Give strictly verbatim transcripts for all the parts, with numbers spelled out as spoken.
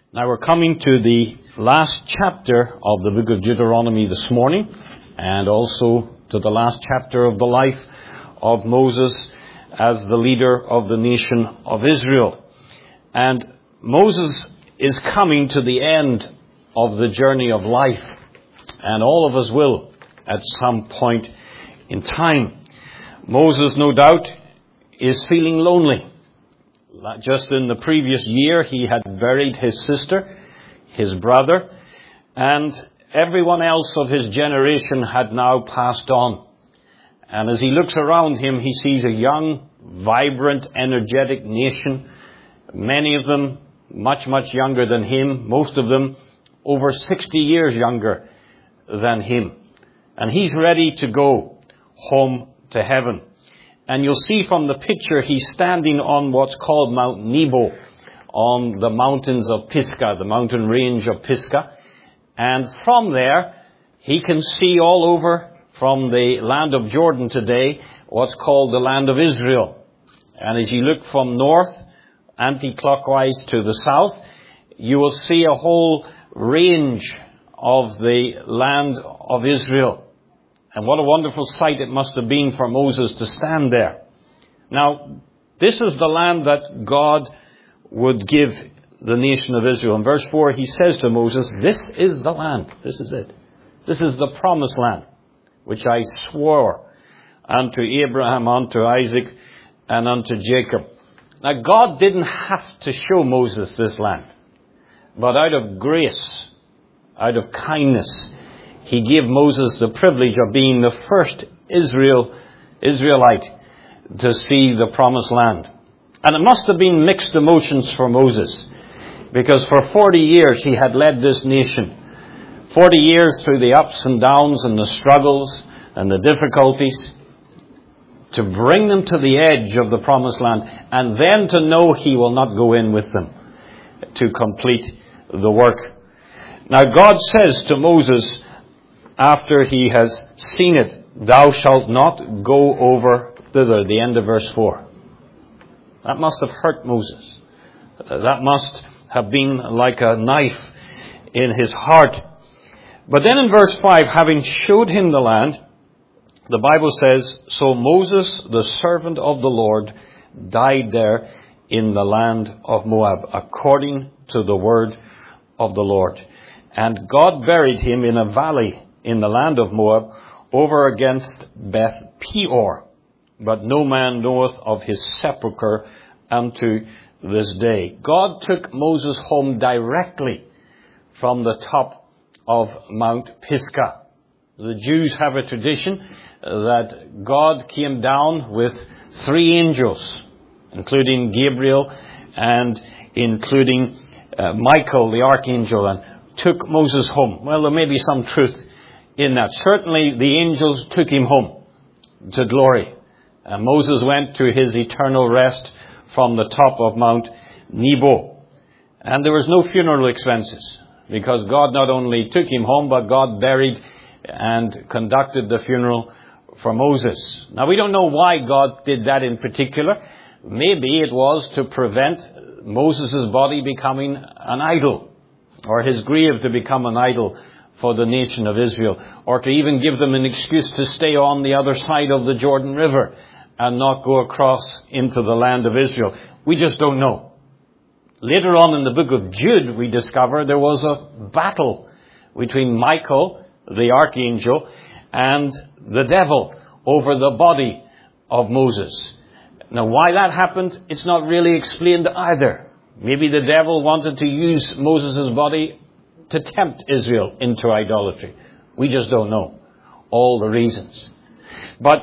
Now we're coming to the last chapter of the book of Deuteronomy this morning, and also to the last chapter of the life of Moses as the leader of the nation of Israel. And Moses is coming to the end of the journey of life, and all of us will at some point in time. Moses, no doubt, is feeling lonely. Just in the previous year, he had buried his sister, his brother, and everyone else of his generation had now passed on. And as he looks around him, he sees a young, vibrant, energetic nation, many of them much, much younger than him, most of them over sixty years younger than him. And he's ready to go home to heaven. And you'll see from the picture, he's standing on what's called Mount Nebo, on the mountains of Pisgah, the mountain range of Pisgah. And from there, he can see all over from the land of Jordan today, what's called the land of Israel. And as you look from north, anti-clockwise to the south, you will see a whole range of the land of Israel. And what a wonderful sight it must have been for Moses to stand there. Now, this is the land that God would give the nation of Israel. In verse four, he says to Moses, "This is the land." This is it. This is the promised land, which I swore unto Abraham, unto Isaac, and unto Jacob. Now, God didn't have to show Moses this land, but out of grace, out of kindness, he gave Moses the privilege of being the first Israel, Israelite to see the promised land. And it must have been mixed emotions for Moses, because for forty years he had led this nation. forty years through the ups and downs and the struggles and the difficulties, to bring them to the edge of the promised land, and then to know he will not go in with them to complete the work. Now God says to Moses, after he has seen it, "Thou shalt not go over thither," the end of verse four. That must have hurt Moses. That must have been like a knife in his heart. But then in verse five, having showed him the land, the Bible says, "So Moses, the servant of the Lord, died there in the land of Moab, according to the word of the Lord. And God buried him in a valley in the land of Moab, over against Beth Peor. But no man knoweth of his sepulchre unto this day." God took Moses home directly from the top of Mount Pisgah. The Jews have a tradition that God came down with three angels, including Gabriel and including uh, Michael, the archangel, and took Moses home. Well, there may be some truth in that. Certainly the angels took him home to glory. And Moses went to his eternal rest from the top of Mount Nebo. And there was no funeral expenses, because God not only took him home, but God buried and conducted the funeral for Moses. Now, we don't know why God did that in particular. Maybe it was to prevent Moses' body becoming an idol, or his grave to become an idol for the nation of Israel, or to even give them an excuse to stay on the other side of the Jordan River and not go across into the land of Israel. We just don't know. Later on in the book of Jude, we discover there was a battle between Michael, the archangel, and the devil over the body of Moses. Now, why that happened, it's not really explained either. Maybe the devil wanted to use Moses' body to tempt Israel into idolatry. We just don't know all the reasons. But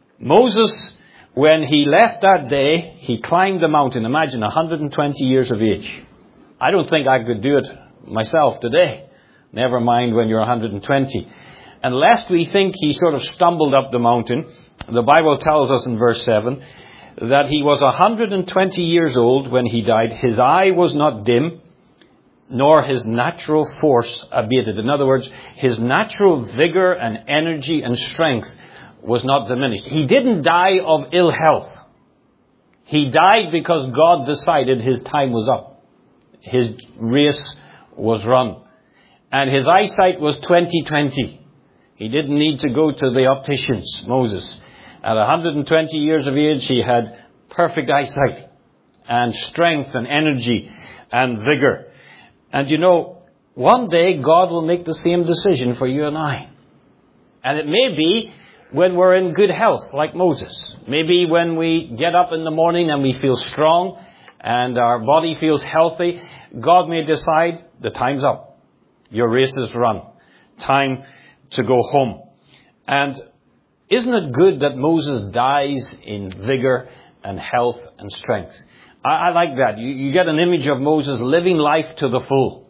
Moses, when he left that day, he climbed the mountain. Imagine, one hundred twenty years of age. I don't think I could do it myself today. Never mind when you're one hundred twenty. And lest we think he sort of stumbled up the mountain, the Bible tells us in verse seven that he was one hundred twenty years old when he died. His eye was not dim, nor his natural force abated. In other words, his natural vigor and energy and strength was not diminished. He didn't die of ill health. He died because God decided his time was up. his race was run. And his eyesight was twenty twenty. He didn't need to go to the opticians, Moses. At one hundred twenty years of age, he had perfect eyesight and strength and energy and vigor. And you know, one day God will make the same decision for you and I. And it may be when we're in good health, like Moses. Maybe when we get up in the morning and we feel strong and our body feels healthy, God may decide the time's up. Your race is run. Time to go home. And isn't it good that Moses dies in vigor and health and strength? I, I like that. You, you get an image of Moses living life to the full.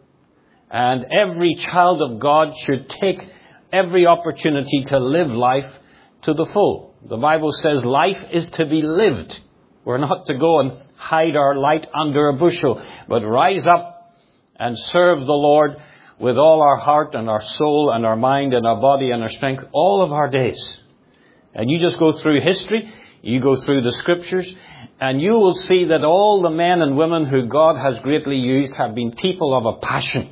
And every child of God should take every opportunity to live life to the full. The Bible says life is to be lived. We're not to go and hide our light under a bushel, but rise up and serve the Lord with all our heart and our soul and our mind and our body and our strength all of our days. And you just go through history, you go through the scriptures, and you will see that all the men and women who God has greatly used have been people of a passion.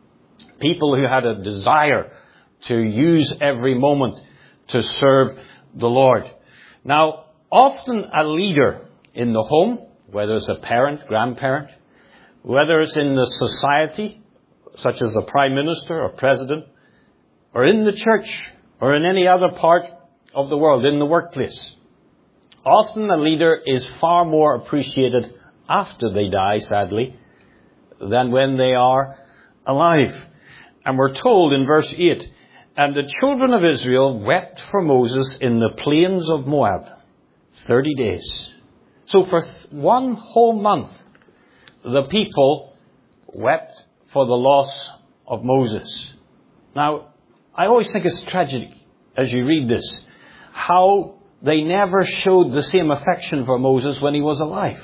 People who had a desire to use every moment to serve the Lord. Now, often a leader in the home, whether it's a parent, grandparent, whether it's in the society, such as a prime minister or president, or in the church, or in any other part of the world, in the workplace. Often a leader is far more appreciated after they die, sadly, than when they are alive. And we're told in verse eight, and the children of Israel wept for Moses in the plains of Moab, thirty days. So for one whole month, the people wept for the loss of Moses. Now, I always think it's tragic as you read this, how they never showed the same affection for Moses when he was alive.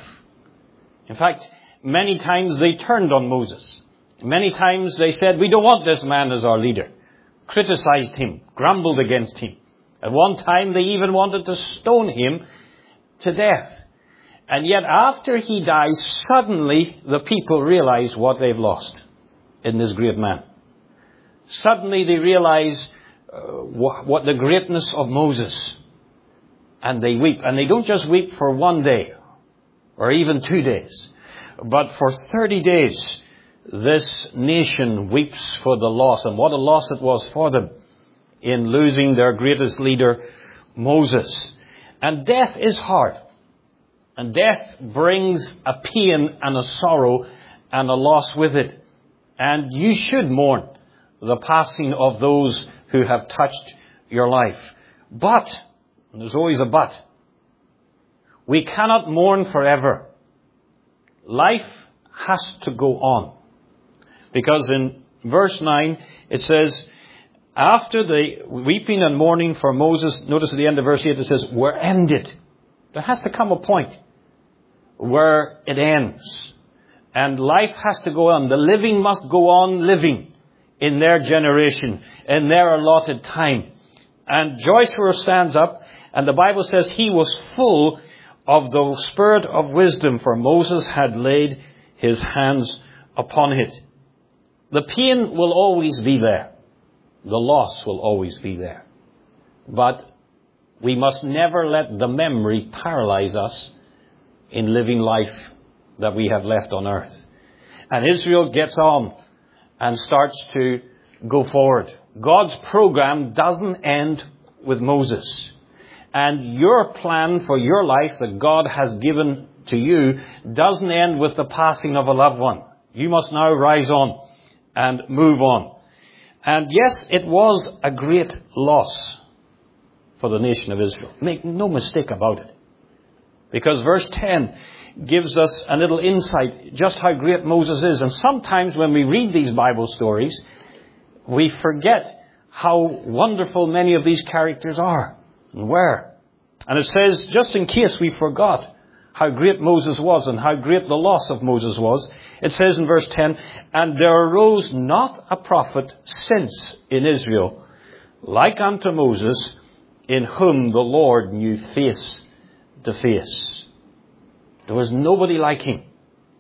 In fact, many times they turned on Moses. Many times they said, we don't want this man as our leader. Criticized him, grumbled against him. At one time they even wanted to stone him to death. And yet after he dies, suddenly the people realize what they've lost in this great man. Suddenly they realize uh, what, what the greatness of Moses. And they weep. And they don't just weep for one day or even two days. But for thirty days, this nation weeps for the loss. And what a loss it was for them in losing their greatest leader, Moses. And death is hard. And death brings a pain and a sorrow and a loss with it. And you should mourn the passing of those who have touched your life. But, and there's always a but, we cannot mourn forever. Life has to go on. Because in verse nine, it says, after the weeping and mourning for Moses, notice at the end of verse eight, it says, were ended. There has to come a point where it ends. And life has to go on. The living must go on living in their generation, in their allotted time. And Joshua stands up, and the Bible says he was full of the spirit of wisdom, for Moses had laid his hands upon it. The pain will always be there. The loss will always be there. But we must never let the memory paralyze us in living life that we have left on earth. And Israel gets on and starts to go forward. God's program doesn't end with Moses. And your plan for your life that God has given to you doesn't end with the passing of a loved one. You must now rise on and move on. And yes, it was a great loss for the nation of Israel. Make no mistake about it. Because verse ten gives us a little insight just how great Moses is. And sometimes when we read these Bible stories, we forget how wonderful many of these characters are and were. And it says, just in case we forgot how great Moses was and how great the loss of Moses was, it says in verse ten, and there arose not a prophet since in Israel, like unto Moses, in whom the Lord knew face to face. There was nobody like him.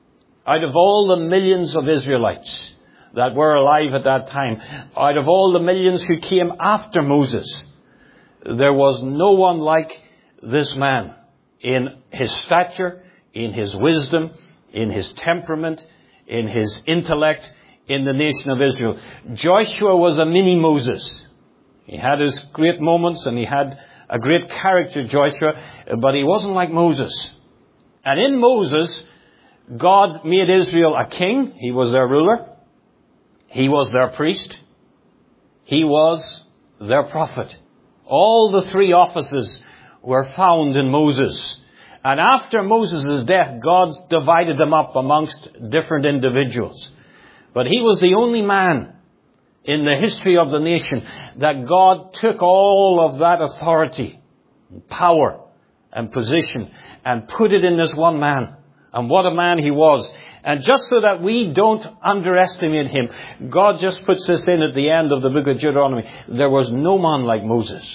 Out of all the millions of Israelites that were alive at that time, out of all the millions who came after Moses, there was no one like this man in his stature, in his wisdom, in his temperament, in his intellect, in the nation of Israel. Joshua was a mini Moses. He had his great moments and he had a great character, Joshua, but he wasn't like Moses. And in Moses, God made Israel a king. He was their ruler. He was their priest. He was their prophet. All the three offices were found in Moses. And after Moses' death, God divided them up amongst different individuals. But he was the only man in the history of the nation that God took all of that authority, power, and position and put it in this one man. And what a man he was. And just so that we don't underestimate him, God just puts this in at the end of the book of Deuteronomy. There was no man like Moses,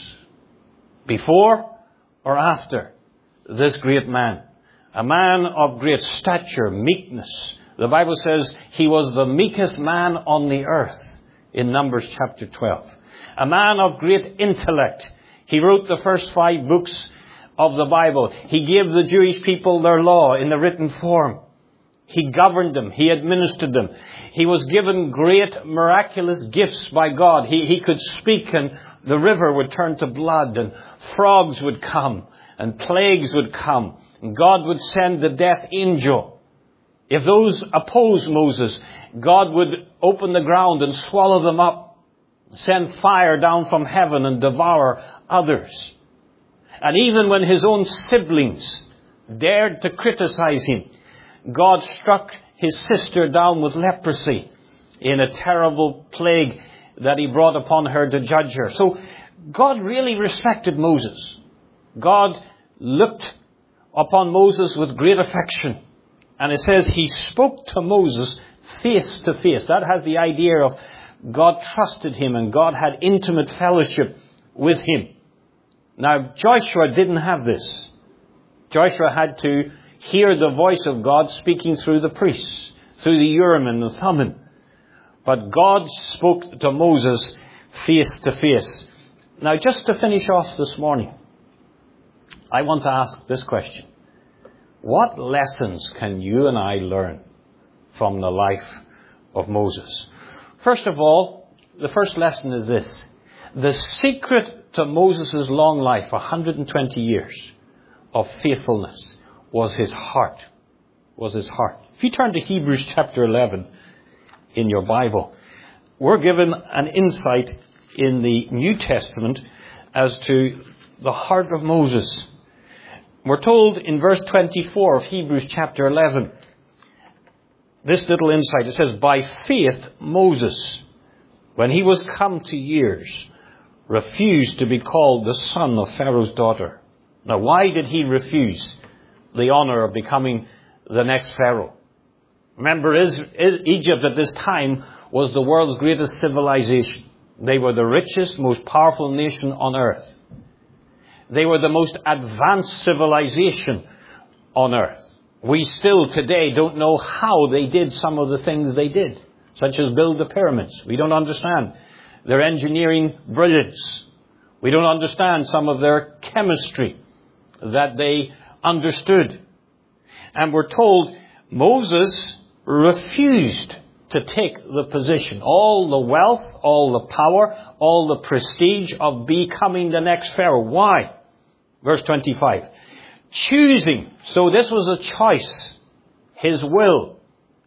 before or after this great man. A man of great stature, meekness. The Bible says he was the meekest man on the earth in Numbers chapter twelve. A man of great intellect. He wrote the first five books of the Bible. He gave the Jewish people their law in the written form. He governed them. He administered them. He was given great miraculous gifts by God. He, he could speak and the river would turn to blood and frogs would come and plagues would come. And God would send the death angel. If those opposed Moses, God would open the ground and swallow them up, send fire down from heaven and devour others. And even when his own siblings dared to criticize him, God struck his sister down with leprosy in a terrible plague that he brought upon her to judge her. So God really respected Moses. God looked upon Moses with great affection. And it says he spoke to Moses face to face. That has the idea of God trusted him and God had intimate fellowship with him. Now, Joshua didn't have this. Joshua had to hear the voice of God speaking through the priests, through the Urim and the Thummim. But God spoke to Moses face to face. Now, just to finish off this morning, I want to ask this question. What lessons can you and I learn from the life of Moses? First of all, the first lesson is this. The secret to Moses' long life, one hundred twenty years of faithfulness, was his heart. Was his heart. If you turn to Hebrews chapter eleven in your Bible, we're given an insight in the New Testament as to the heart of Moses. We're told in verse twenty-four of Hebrews chapter eleven, this little insight. It says, by faith Moses, when he was come to years, refused to be called the son of Pharaoh's daughter. Now, why did he refuse the honor of becoming the next Pharaoh? Remember, Egypt at this time was the world's greatest civilization. They were the richest, most powerful nation on earth. They were the most advanced civilization on earth. We still today don't know how they did some of the things they did, such as build the pyramids. We don't understand their engineering brilliance. We don't understand some of their chemistry that they understood. And we're told Moses refused to take the position, all the wealth, all the power, all the prestige of becoming the next Pharaoh. Why? Verse twenty-five. Choosing. So this was a choice. His will.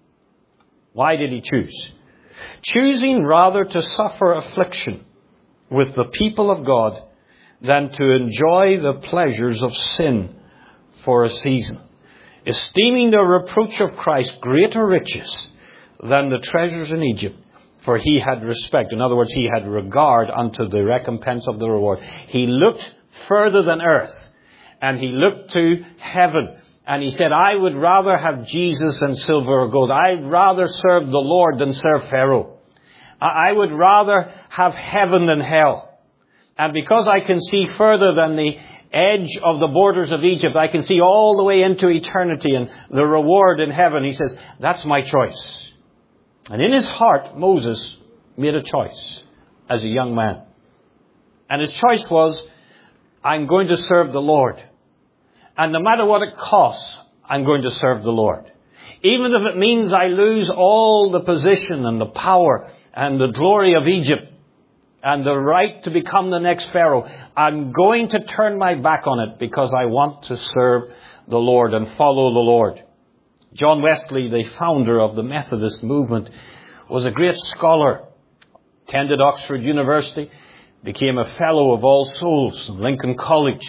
Why did he choose? Choosing rather to suffer affliction with the people of God than to enjoy the pleasures of sin for a season, esteeming the reproach of Christ greater riches than the treasures in Egypt, for he had respect. In other words, he had regard unto the recompense of the reward. He looked further than earth, and he looked to heaven, and he said, I would rather have Jesus than silver or gold. I'd rather serve the Lord than serve Pharaoh. I would rather have heaven than hell. And because I can see further than the edge of the borders of Egypt. I can see all the way into eternity and the reward in heaven. He says, that's my choice. And in his heart, Moses made a choice as a young man. And his choice was, I'm going to serve the Lord. And no matter what it costs, I'm going to serve the Lord. Even if it means I lose all the position and the power and the glory of Egypt and the right to become the next Pharaoh, I'm going to turn my back on it because I want to serve the Lord and follow the Lord. John Wesley, the founder of the Methodist movement, was a great scholar, attended Oxford University, became a fellow of All Souls in Lincoln College.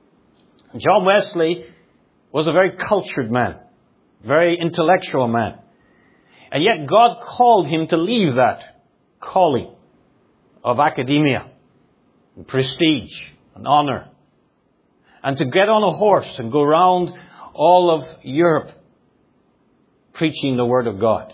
John Wesley was a very cultured man, very intellectual man. And yet God called him to leave that calling of academia, and prestige, and honor, and to get on a horse and go round all of Europe preaching the Word of God,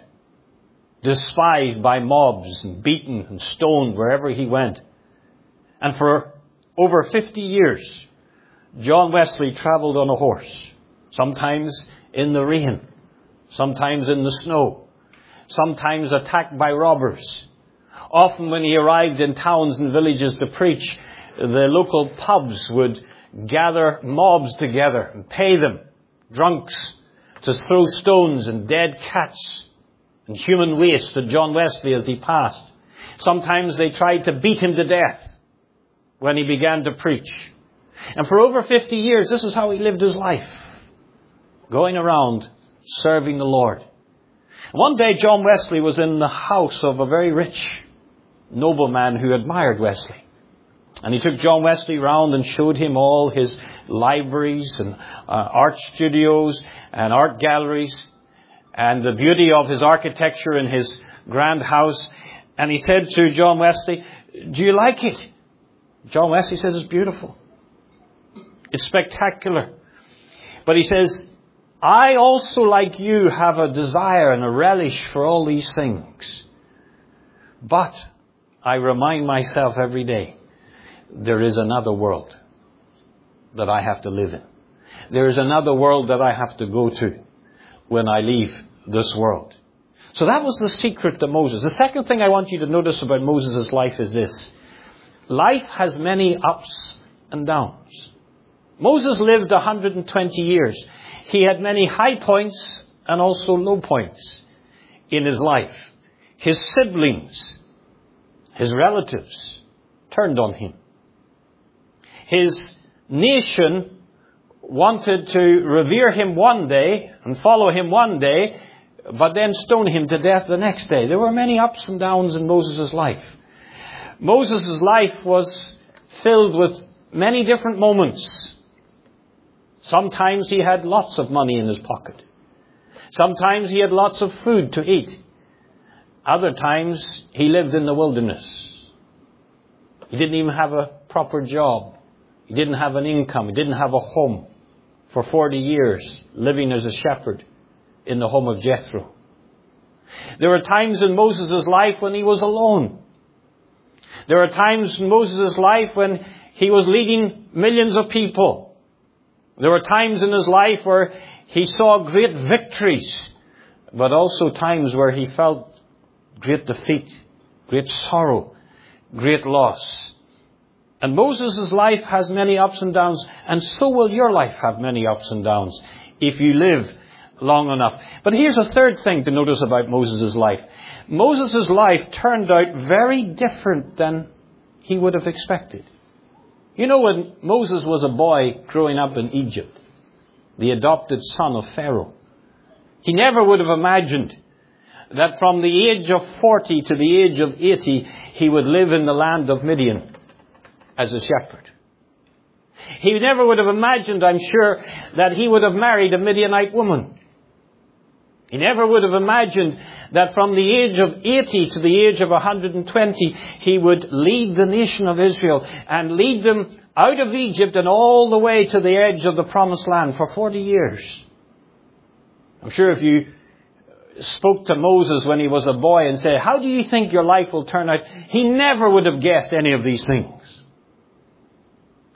despised by mobs and beaten and stoned wherever he went. And for over fifty years, John Wesley traveled on a horse, sometimes in the rain, sometimes in the snow, sometimes attacked by robbers. Often when he arrived in towns and villages to preach, the local pubs would gather mobs together and pay them, drunks, to throw stones and dead cats and human waste at John Wesley as he passed. Sometimes they tried to beat him to death when he began to preach. And for over fifty years, this is how he lived his life, going around serving the Lord. One day, John Wesley was in the house of a very rich nobleman who admired Wesley. And he took John Wesley round and showed him all his libraries and uh, art studios and art galleries and the beauty of his architecture in his grand house. And he said to John Wesley, do you like it? John Wesley says, it's beautiful. It's spectacular. But he says, I also, like you, have a desire and a relish for all these things. But I remind myself every day, there is another world that I have to live in. There is another world that I have to go to when I leave this world. So that was the secret to Moses. The second thing I want you to notice about Moses' life is this. Life has many ups and downs. Moses lived one hundred twenty years. He had many high points and also low points in his life. His siblings, his relatives, turned on him. His nation wanted to revere him one day and follow him one day, but then stone him to death the next day. There were many ups and downs in Moses' life. Moses' life was filled with many different moments. Sometimes he had lots of money in his pocket. Sometimes he had lots of food to eat. Other times he lived in the wilderness. He didn't even have a proper job. He didn't have an income. He didn't have a home for forty years, living as a shepherd in the home of Jethro. There were times in Moses' life when he was alone. There were times in Moses' life when he was leading millions of people. There were times in his life where he saw great victories, but also times where he felt great defeat, great sorrow, great loss. And Moses' life has many ups and downs, and so will your life have many ups and downs if you live long enough. But here's a third thing to notice about Moses' life. Moses' life turned out very different than he would have expected. You know, when Moses was a boy growing up in Egypt, the adopted son of Pharaoh, he never would have imagined that from the age of forty to the age of eighty, he would live in the land of Midian as a shepherd. He never would have imagined, I'm sure, that he would have married a Midianite woman. He never would have imagined that from the age of eighty to the age of one hundred twenty, he would lead the nation of Israel and lead them out of Egypt and all the way to the edge of the promised land for forty years. I'm sure if you spoke to Moses when he was a boy and said, how do you think your life will turn out? He never would have guessed any of these things.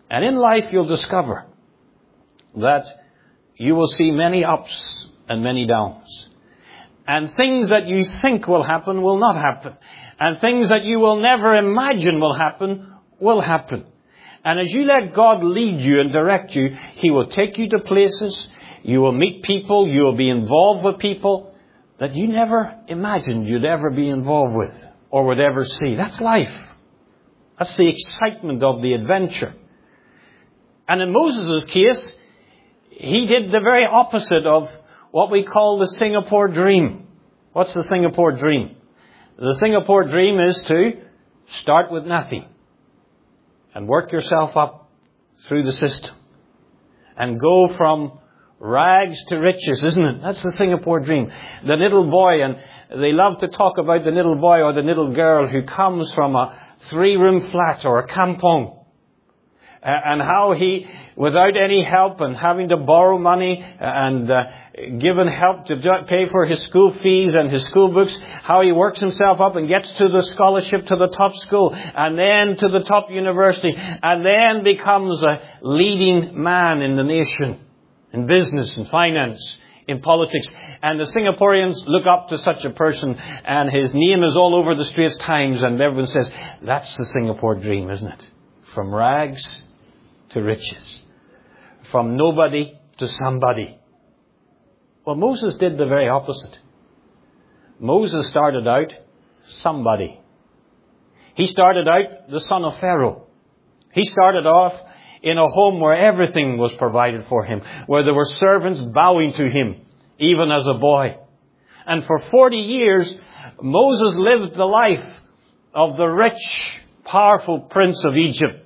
And in life you'll discover that you will see many ups and many downs. And things that you think will happen will not happen. And things that you will never imagine will happen will happen. And as you let God lead you and direct you, He will take you to places, you will meet people, you will be involved with people that you never imagined you'd ever be involved with or would ever see. That's life. That's the excitement of the adventure. And in Moses' case, he did the very opposite of what we call the Singapore dream. What's the Singapore dream? The Singapore dream is to start with nothing and work yourself up through the system and go from rags to riches, isn't it? That's the Singapore dream. The little boy, and they love to talk about the little boy or the little girl who comes from a three-room flat or a kampong, and how he, without any help and having to borrow money and uh, given help to pay for his school fees and his school books, how he works himself up and gets to the scholarship to the top school and then to the top university and then becomes a leading man in the nation, in business and finance, in politics. And the Singaporeans look up to such a person, and his name is all over the Straits Times, and everyone says, that's the Singapore dream, isn't it? From rags to riches. From nobody to somebody. Well, Moses did the very opposite. Moses started out somebody. He started out the son of Pharaoh. He started off in a home where everything was provided for him, where there were servants bowing to him, even as a boy. And for forty years, Moses lived the life of the rich, powerful prince of Egypt.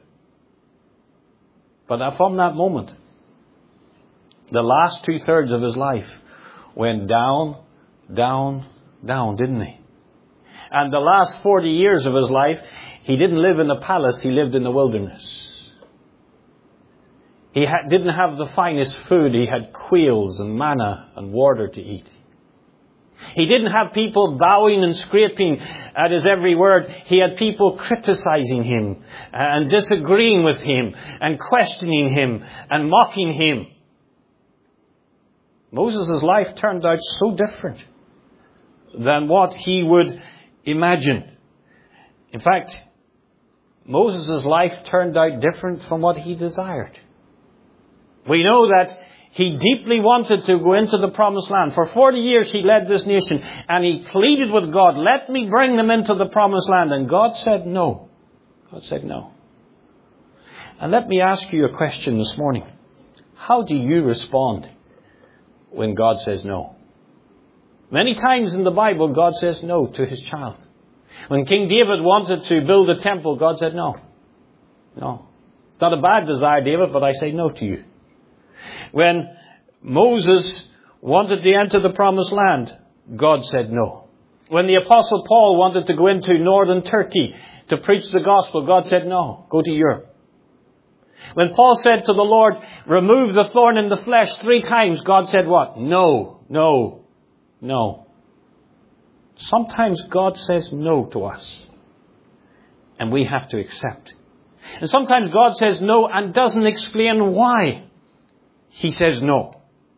But from that moment, the last two-thirds of his life went down, down, down, didn't he? And the last forty years of his life, he didn't live in the palace, he lived in the wilderness. He ha- didn't have the finest food, he had quails and manna and water to eat. He didn't have people bowing and scraping at his every word. He had people criticizing him and disagreeing with him and questioning him and mocking him. Moses' life turned out so different than what he would imagine. In fact, Moses' life turned out different from what he desired. We know that he deeply wanted to go into the promised land. For forty years he led this nation and he pleaded with God, let me bring them into the promised land. And God said no. God said no. And let me ask you a question this morning. How do you respond when God says no? Many times in the Bible, God says no to his child. When King David wanted to build a temple, God said no. No. It's not a bad desire, David, but I say no to you. When Moses wanted to enter the promised land, God said no. When the Apostle Paul wanted to go into northern Turkey to preach the gospel, God said no, go to Europe. When Paul said to the Lord, remove the thorn in the flesh three times, God said what? No, no, no. Sometimes God says no to us, and we have to accept. And sometimes God says no and doesn't explain why he says no.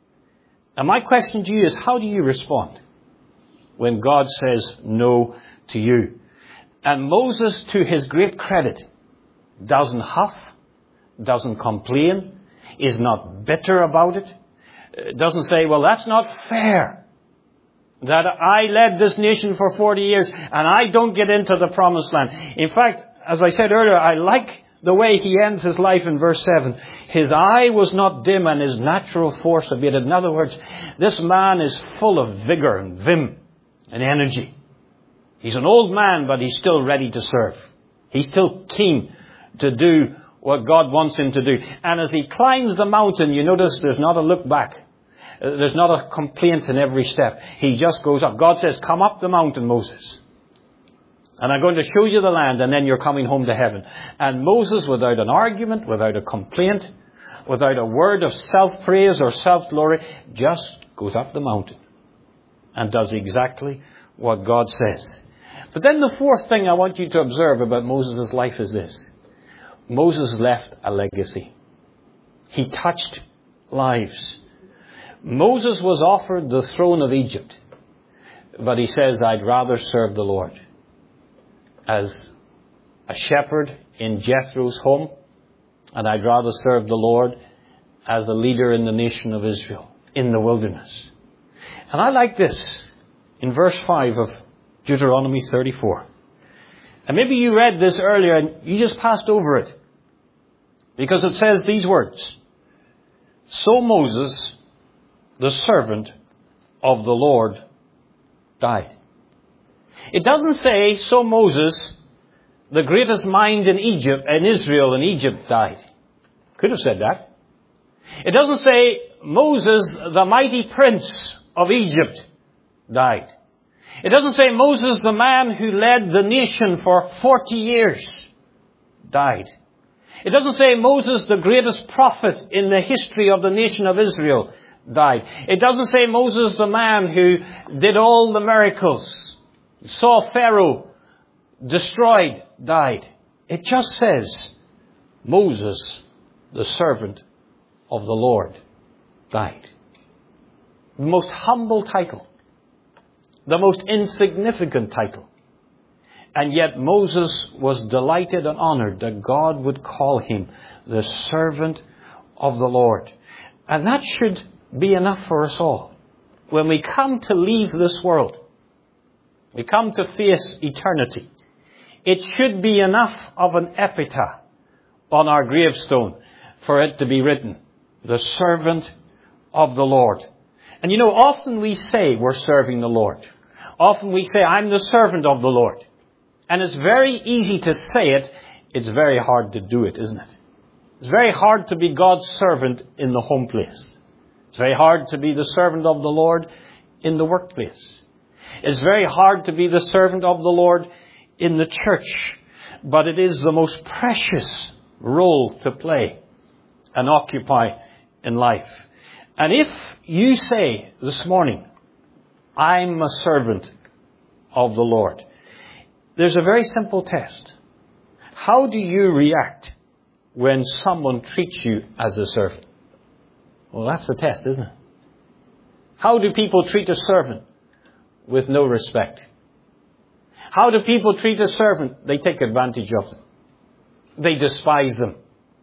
And my question to you is, how do you respond when God says no to you? And Moses, to his great credit, doesn't huff, doesn't complain, is not bitter about it, doesn't say, well, that's not fair that I led this nation for forty years and I don't get into the promised land. In fact, as I said earlier, I like the way he ends his life in verse seven. His eye was not dim and his natural force abated. In other words, this man is full of vigor and vim and energy. He's an old man, but he's still ready to serve. He's still keen to do what God wants him to do. And as he climbs the mountain, you notice there's not a look back. There's not a complaint in every step. He just goes up. God says, come up the mountain, Moses. And I'm going to show you the land, and then you're coming home to heaven. And Moses, without an argument, without a complaint, without a word of self-praise or self-glory, just goes up the mountain and does exactly what God says. But then the fourth thing I want you to observe about Moses' life is this. Moses left a legacy. He touched lives. Moses was offered the throne of Egypt, but he says, I'd rather serve the Lord. As a shepherd in Jethro's home, and I'd rather serve the Lord as a leader in the nation of Israel, in the wilderness. And I like this in verse five of Deuteronomy thirty-four. And maybe you read this earlier and you just passed over it, because it says these words, so Moses, the servant of the Lord, died. It doesn't say, so Moses, the greatest mind in Egypt, in Israel and Egypt, died. Could have said that. It doesn't say, Moses, the mighty prince of Egypt, died. It doesn't say, Moses, the man who led the nation for forty years, died. It doesn't say, Moses, the greatest prophet in the history of the nation of Israel, died. It doesn't say, Moses, the man who did all the miracles, saw Pharaoh destroyed, died. It just says, Moses, the servant of the Lord, died. The most humble title. The most insignificant title. And yet Moses was delighted and honored that God would call him the servant of the Lord. And that should be enough for us all. When we come to leave this world, we come to face eternity, it should be enough of an epitaph on our gravestone for it to be written, the servant of the Lord. And you know, often we say we're serving the Lord. Often we say, I'm the servant of the Lord. And it's very easy to say it. It's very hard to do it, isn't it? It's very hard to be God's servant in the home place. It's very hard to be the servant of the Lord in the workplace. It's very hard to be the servant of the Lord in the church. But it is the most precious role to play and occupy in life. And if you say this morning, I'm a servant of the Lord, there's a very simple test. How do you react when someone treats you as a servant? Well, that's the test, isn't it? How do people treat a servant? With no respect. How do people treat a servant? They take advantage of them. They despise them.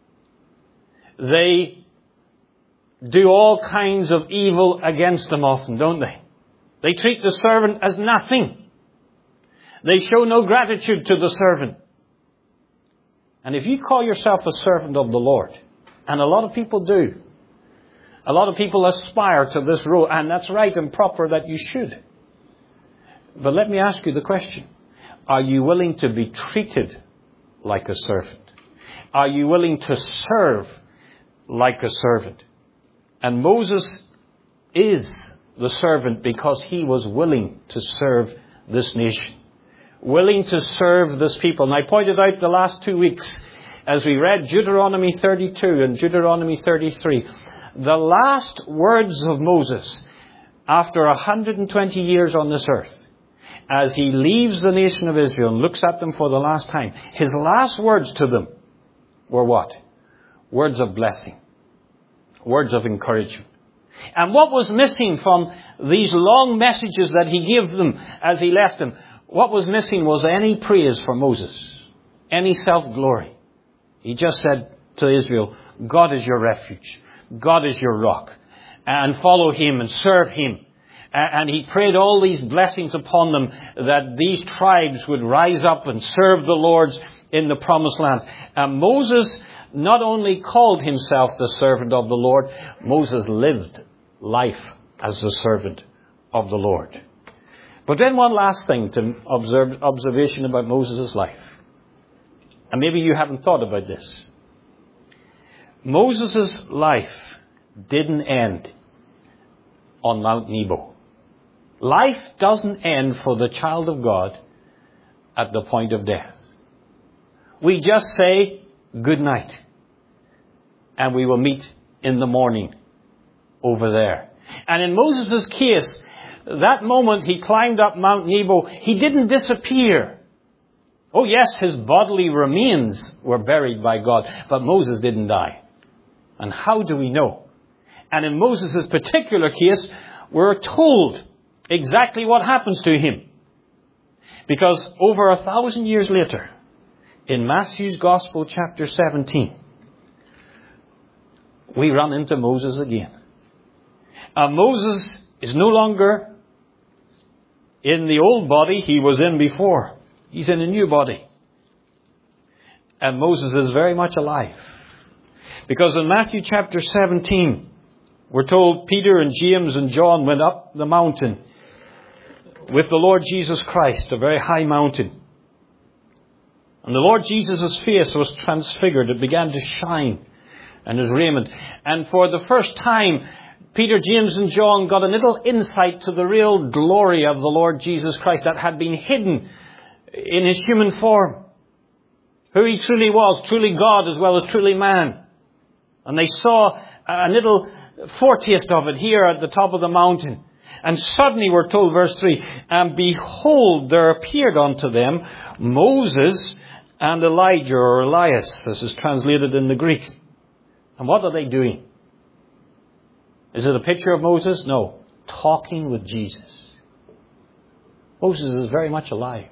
They do all kinds of evil against them often, don't they? They treat the servant as nothing. They show no gratitude to the servant. And if you call yourself a servant of the Lord, and a lot of people do, a lot of people aspire to this role, and that's right and proper that you should. But let me ask you the question. Are you willing to be treated like a servant? Are you willing to serve like a servant? And Moses is the servant because he was willing to serve this nation. Willing to serve this people. And I pointed out the last two weeks as we read Deuteronomy thirty-two and Deuteronomy thirty-three. The last words of Moses after one hundred twenty years on this earth, as he leaves the nation of Israel and looks at them for the last time, his last words to them were what? Words of blessing. Words of encouragement. And what was missing from these long messages that he gave them as he left them? What was missing was any praise for Moses. Any self-glory. He just said to Israel, God is your refuge. God is your rock. And follow him and serve him. And he prayed all these blessings upon them, that these tribes would rise up and serve the Lord in the promised land. And Moses not only called himself the servant of the Lord, Moses lived life as the servant of the Lord. But then one last thing to observe, observation about Moses' life. And maybe you haven't thought about this. Moses' life didn't end on Mount Nebo. Life doesn't end for the child of God at the point of death. We just say good night. And we will meet in the morning over there. And in Moses' case, that moment he climbed up Mount Nebo, he didn't disappear Oh yes, his bodily remains were buried by God, but Moses didn't die. And how do we know? And in Moses' particular case, we're told exactly what happens to him. Because over a thousand years later, in Matthew's Gospel, chapter seventeen, we run into Moses again. And Moses is no longer in the old body he was in before. He's in a new body. And Moses is very much alive. Because in Matthew chapter seventeen, we're told Peter and James and John went up the mountain with the Lord Jesus Christ, a very high mountain. And the Lord Jesus' face was transfigured. It began to shine, and his raiment. And for the first time, Peter, James and John got a little insight to the real glory of the Lord Jesus Christ that had been hidden in his human form. Who he truly was, truly God as well as truly man. And they saw a little foretaste of it here at the top of the mountain. And suddenly we're told, verse three, and behold, there appeared unto them Moses and Elijah, or Elias, as is translated in the Greek. And what are they doing? Is it a picture of Moses? No. Talking with Jesus. Moses is very much alive.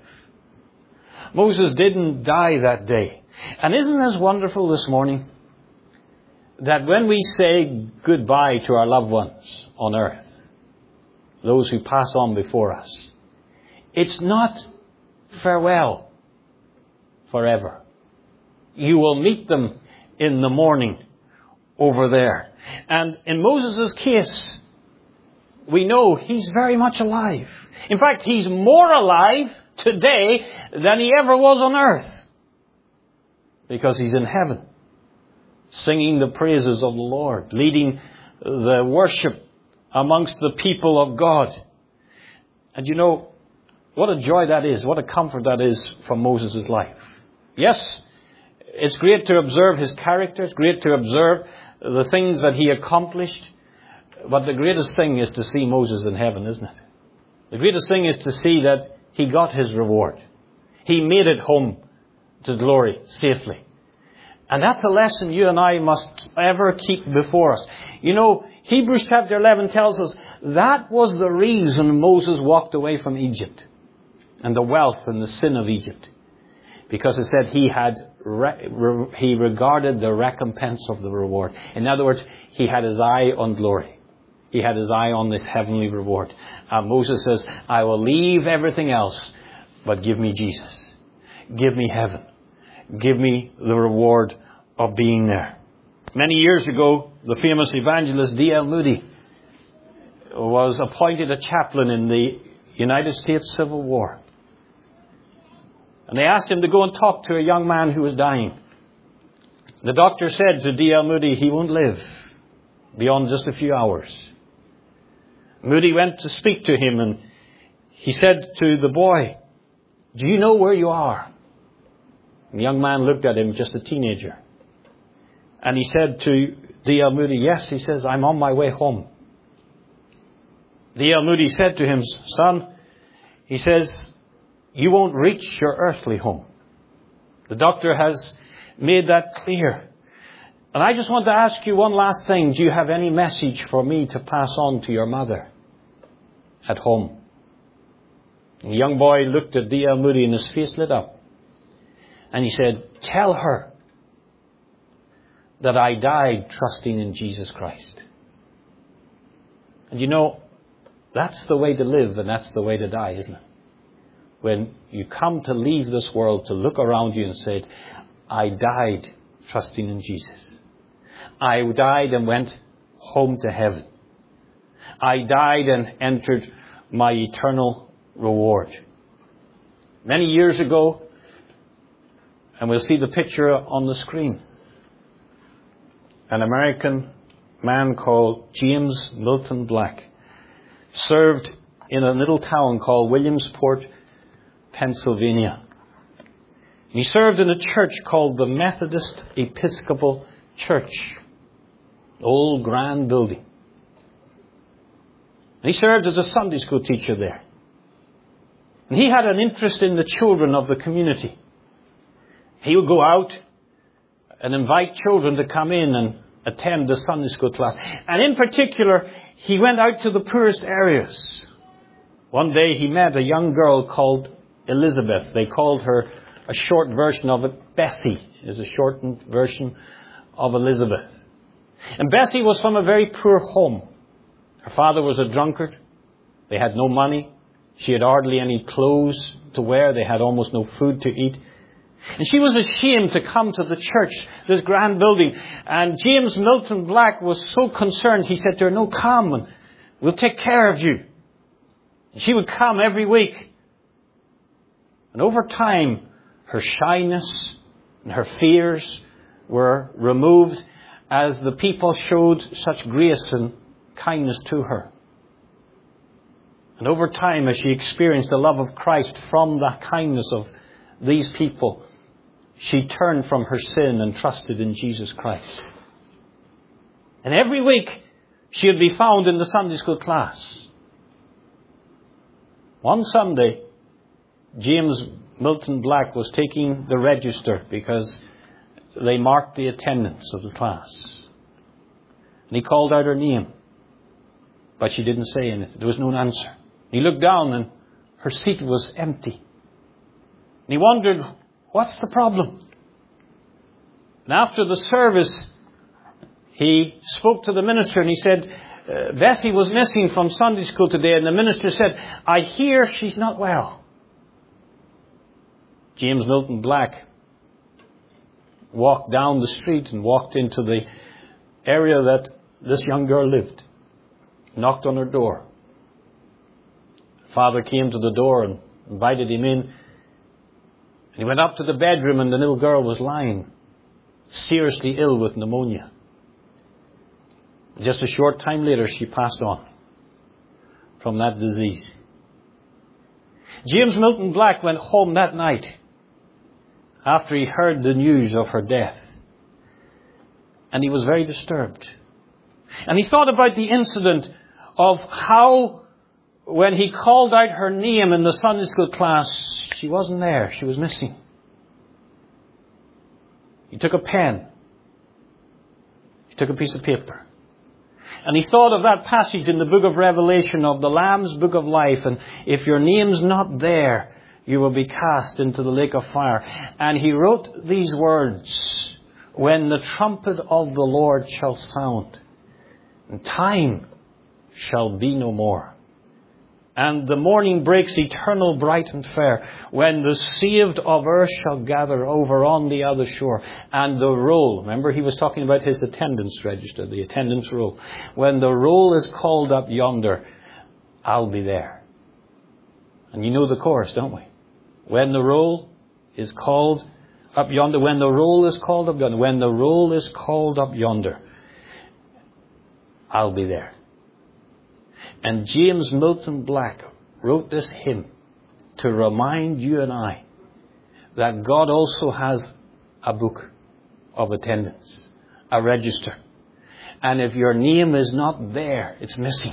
Moses didn't die that day. And isn't this wonderful this morning? That when we say goodbye to our loved ones on earth, those who pass on before us, it's not farewell forever. You will meet them in the morning over there. And in Moses' case, we know he's very much alive. In fact, he's more alive today than he ever was on earth. Because he's in heaven, singing the praises of the Lord, leading the worship amongst the people of God. And you know, what a joy that is, what a comfort that is from Moses' life. Yes, it's great to observe his character, it's great to observe the things that he accomplished, but the greatest thing is to see Moses in heaven, isn't it? The greatest thing is to see that he got his reward. He made it home to glory safely. And that's a lesson you and I must ever keep before us. You know, Hebrews chapter eleven tells us that was the reason Moses walked away from Egypt and the wealth and the sin of Egypt. Because it said he had re- re- he regarded the recompense of the reward. In other words, he had his eye on glory. He had his eye on this heavenly reward. And Moses says, I will leave everything else, but give me Jesus. Give me heaven. Give me the reward of being there. Many years ago, the famous evangelist D L Moody was appointed a chaplain in the United States Civil War. And they asked him to go and talk to a young man who was dying. The doctor said to D L Moody, he won't live beyond just a few hours. Moody went to speak to him, and he said to the boy, do you know where you are? And the young man looked at him, just a teenager. And he said to D L Moody, yes, he says, I'm on my way home. D L Moody said to him, son, he says, you won't reach your earthly home. The doctor has made that clear. And I just want to ask you one last thing. Do you have any message for me to pass on to your mother at home? And the young boy looked at D L Moody and his face lit up. And he said, tell her that I died trusting in Jesus Christ. And you know, that's the way to live and that's the way to die, isn't it? When you come to leave this world, to look around you and say, I died trusting in Jesus. I died and went home to heaven. I died and entered my eternal reward. Many years ago, and we'll see the picture on the screen, an American man called James Milton Black served in a little town called Williamsport, Pennsylvania. He served in a church called the Methodist Episcopal Church. Old grand building. He served as a Sunday school teacher there. And he had an interest in the children of the community. He would go out and invite children to come in and attend the Sunday school class. And in particular, he went out to the poorest areas. One day he met a young girl called Elizabeth. They called her, a short version of it, Bessie, is a shortened version of Elizabeth. And Bessie was from a very poor home. Her father was a drunkard. They had no money. She had hardly any clothes to wear. They had almost no food to eat. And she was ashamed to come to the church, this grand building. And James Milton Black was so concerned. He said to her, "No, come and we'll take care of you." And she would come every week. And over time, her shyness and her fears were removed as the people showed such grace and kindness to her. And over time, as she experienced the love of Christ from the kindness of these people, she turned from her sin and trusted in Jesus Christ. And every week, she would be found in the Sunday school class. One Sunday, James Milton Black was taking the register because they marked the attendance of the class. And he called out her name, but she didn't say anything. There was no answer. He looked down and her seat was empty. And he wondered, what's the problem? And after the service, he spoke to the minister and he said, uh, Bessie was missing from Sunday school today. And the minister said, "I hear she's not well." James Milton Black walked down the street and walked into the area that this young girl lived. Knocked on her door. Father came to the door and invited him in. And he went up to the bedroom and the little girl was lying, seriously ill with pneumonia. Just a short time later, she passed on from that disease. James Milton Black went home that night after he heard the news of her death. And he was very disturbed. And he thought about the incident of how when he called out her name in the Sunday school class, she wasn't there. She was missing. He took a pen. He took a piece of paper. And he thought of that passage in the book of Revelation of the Lamb's book of life. And if your name's not there, you will be cast into the lake of fire. And he wrote these words, "When the trumpet of the Lord shall sound, and time shall be no more. And the morning breaks eternal, bright and fair, when the saved of earth shall gather over on the other shore. And the roll," remember he was talking about his attendance register, the attendance roll. "When the roll is called up yonder, I'll be there." And you know the chorus, don't we? When the roll is called up yonder, when the roll is called up yonder, when the roll is called up yonder, I'll be there. And James Milton Black wrote this hymn to remind you and I that God also has a book of attendance, a register. And if your name is not there, it's missing,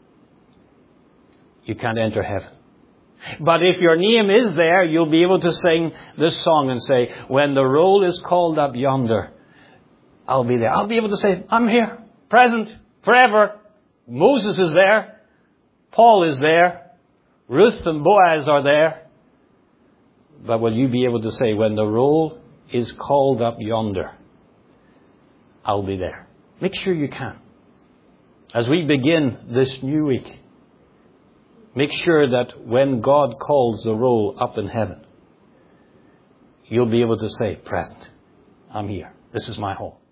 you can't enter heaven. But if your name is there, you'll be able to sing this song and say, "When the roll is called up yonder, I'll be there." I'll be able to say, "I'm here, present, forever." Moses is there. Paul is there. Ruth and Boaz are there. But will you be able to say, "When the roll is called up yonder, I'll be there"? Make sure you can. As we begin this new week, make sure that when God calls the roll up in heaven, you'll be able to say, "Present, I'm here. This is my home."